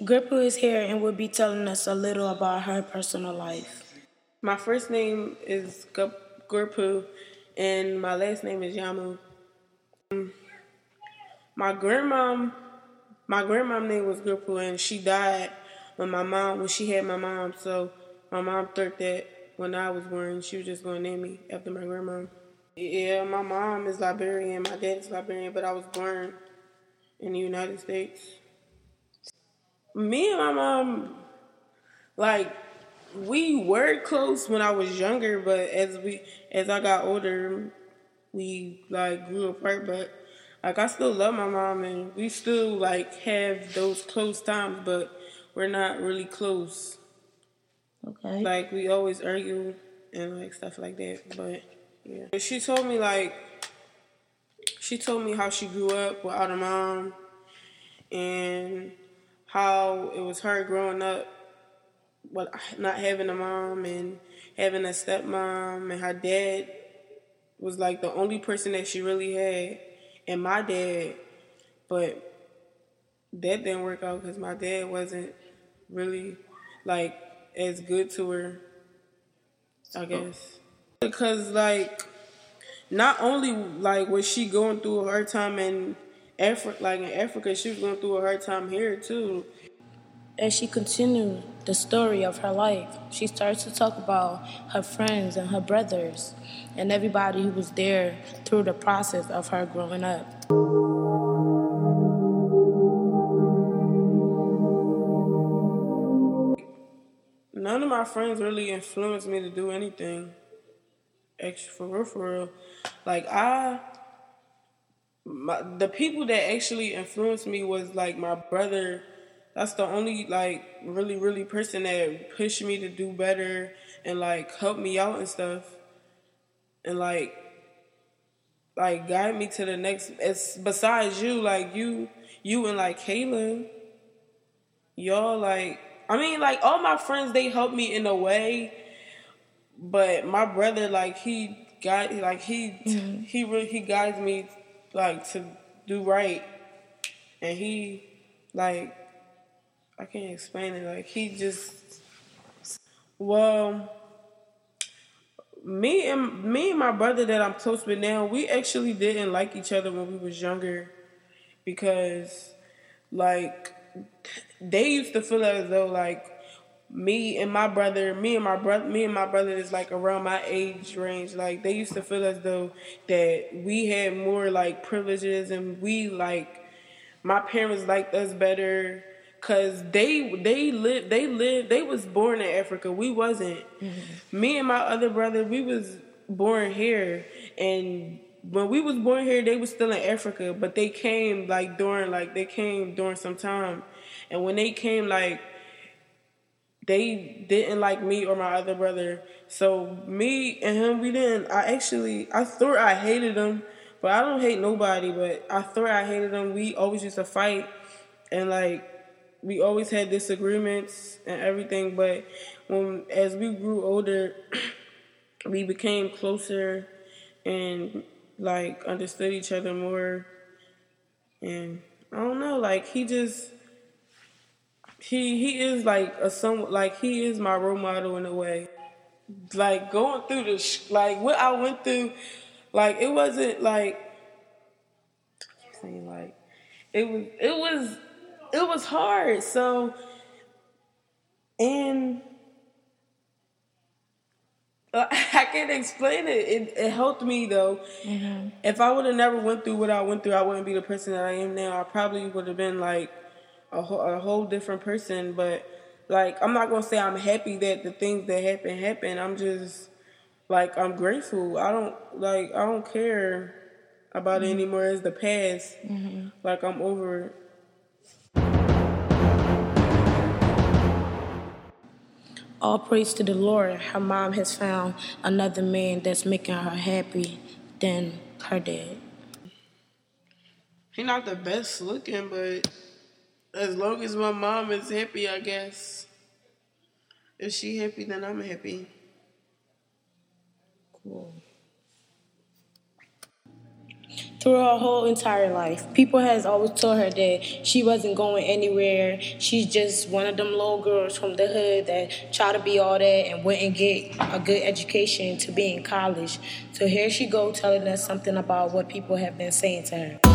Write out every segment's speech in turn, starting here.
Grippu is here and will be telling us a little about her personal life. My first name is Gurpu, and my last name is Yamu. My grandmom, my grandmom name was Gurpu, and she died when she had my mom. So my mom thought that when I was born, she was just going to name me after my grandmom. Yeah, my mom is Liberian, my dad is Liberian, but I was born in the United States. Me and my mom, like, we were close when I was younger, but as I got older, we like grew apart. But like I still love my mom, and we still like have those close times, but we're not really close. Okay. Like we always argue and like stuff like that. But yeah, but she told me how she grew up without a mom and how it was her growing up with not having a mom and having a stepmom, and her dad was like the only person that she really had, and my dad, but that didn't work out because my dad wasn't really like as good to her, I guess. Because like not only like was she going through a hard time in Africa, she was going through a hard time here too. As she continued the story of her life, she starts to talk about her friends and her brothers and everybody who was there through the process of her growing up. None of my friends really influenced me to do anything extra for real. Like the people that actually influenced me was like my brother. That's the only like really person that pushed me to do better and like help me out and stuff and like guide me to the next. It's besides you, like you and like Kayla, y'all like. I mean, like all my friends, they helped me in a way, but my brother, like he guides me like to do right, and he like I can't explain it. Like he just well, me and my brother that I'm close with now, we actually didn't like each other when we was younger because like they used to feel as though like me and my brother is like around my age range. Like they used to feel as though that we had more like privileges and we like my parents liked us better because they was born in Africa. We wasn't. Me and my other brother, we was born here, and when we was born here, they was still in Africa, but they came during some time, and when they came they didn't like me or my other brother. So me and him, I thought I hated him, but I don't hate nobody, but I thought I hated him. We always used to fight and like we always had disagreements and everything, but as we grew older, we became closer and like understood each other more. And I don't know, like he is like he is my role model in a way. Like going through like what I went through, like it wasn't like saying like it was hard. So and I can't explain it. It helped me though. Mm-hmm. If I would have never went through what I went through, I wouldn't be the person that I am now. I probably would have been like a whole different person. But like, I'm not gonna say I'm happy that the things that happened. I'm just like I'm grateful. I don't care about it anymore. It's the past. Mm-hmm. Like I'm over it. All praise to the Lord, her mom has found another man that's making her happy than her dad. He not the best looking, but as long as my mom is happy, I guess. If she happy, then I'm happy. Cool. through her whole entire life. People has always told her that she wasn't going anywhere. She's just one of them little girls from the hood that try to be all that and wouldn't get a good education to be in college. So here she go telling us something about what people have been saying to her.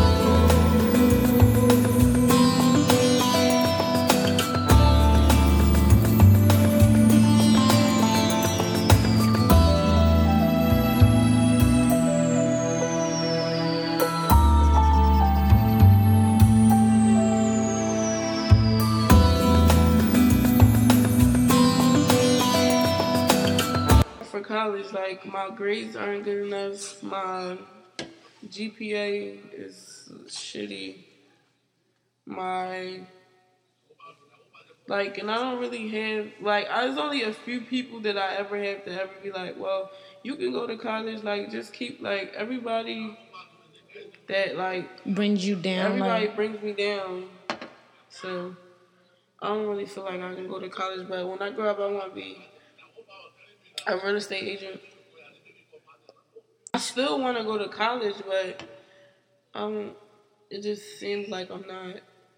For college, like, my grades aren't good enough. My GPA is shitty. My, like, and I don't really have, like, there's only a few people that I ever have to ever be like, well, you can go to college, like, just keep, like, everybody that, like, Brings you down. everybody brings me down. So, I don't really feel like I can go to college, but when I grow up, I want to be a real estate agent. I still want to go to college, but it just seems like I'm not.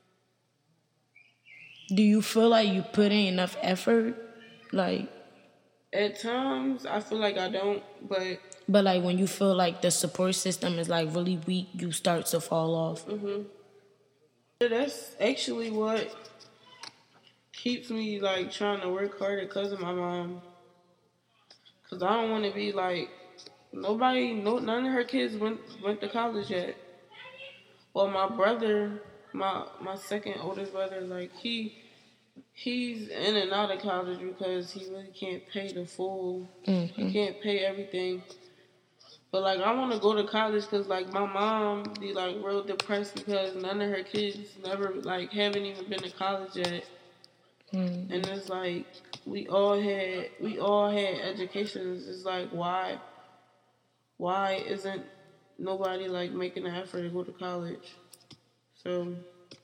Do you feel like you put in enough effort? Like, At times, I feel like I don't, but like when you feel like the support system is like really weak, you start to fall off. that's actually what keeps me, like, trying to work harder because of my mom. Because I don't want to be like, none of her kids went to college yet. Well, my brother, my second oldest brother, like, he's in and out of college because he really can't pay the full. He can't pay everything. But, like, I want to go to college because, like, my mom be, like, real depressed because none of her kids never, like, haven't even been to college yet. And it's like we all had educations. It's like, why isn't nobody, like, making an effort to go to college? So,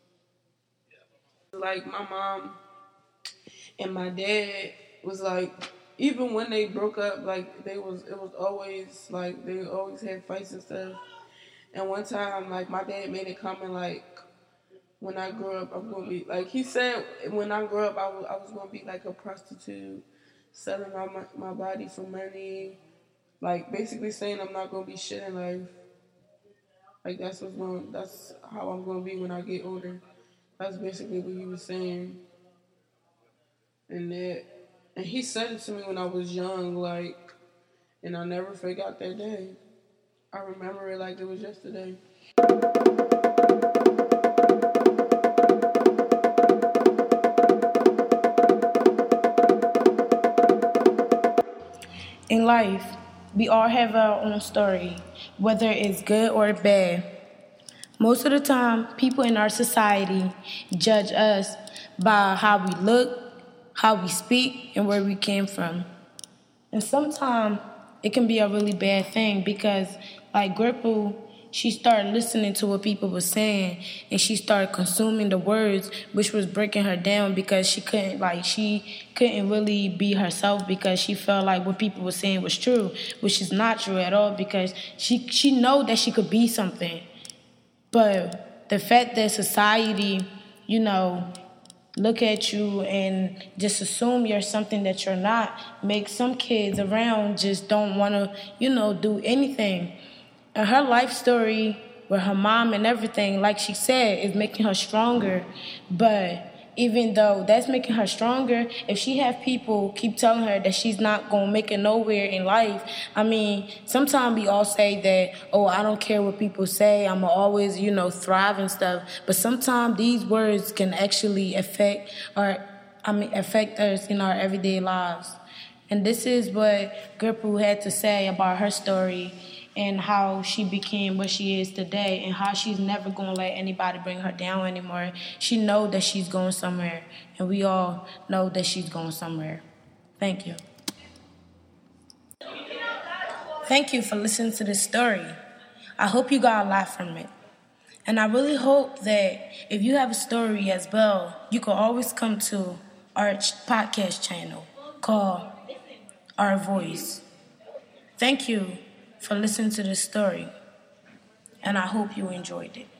like, my mom and my dad was like, even when they broke up, like, it was always like they always had fights and stuff. And one time, like, my dad made a comment like, when I grow up, I'm gonna be, like, he said, when I grow up, I was gonna be like a prostitute, selling my body for money, like, basically saying I'm not gonna be shit in life. Like, that's how I'm gonna be when I get older. That's basically what he was saying. And he said it to me when I was young, like, and I never forgot that day. I remember it like it was yesterday. In life, we all have our own story, whether it's good or bad. Most of the time, people in our society judge us by how we look, how we speak, and where we came from. And sometimes it can be a really bad thing because, like Gripple, she started listening to what people were saying and she started consuming the words, which was breaking her down because she couldn't really be herself because she felt like what people were saying was true, which is not true at all because she know that she could be something. But the fact that society, look at you and just assume you're something that you're not makes some kids around just don't want to, do anything. And her life story with her mom and everything, like she said, is making her stronger. But even though that's making her stronger, if she have people keep telling her that she's not going to make it nowhere in life, I mean, sometimes we all say that, oh, I don't care what people say, I'm going to always, thrive and stuff. But sometimes these words can actually affect us in our everyday lives. And this is what Gertrude had to say about her story and how she became what she is today and how she's never going to let anybody bring her down anymore. She knows that she's going somewhere, and we all know that she's going somewhere. Thank you. Thank you for listening to this story. I hope you got a lot from it. And I really hope that if you have a story as well, you can always come to our podcast channel called Our Voice. Thank you for listening to this story. and I hope you enjoyed it.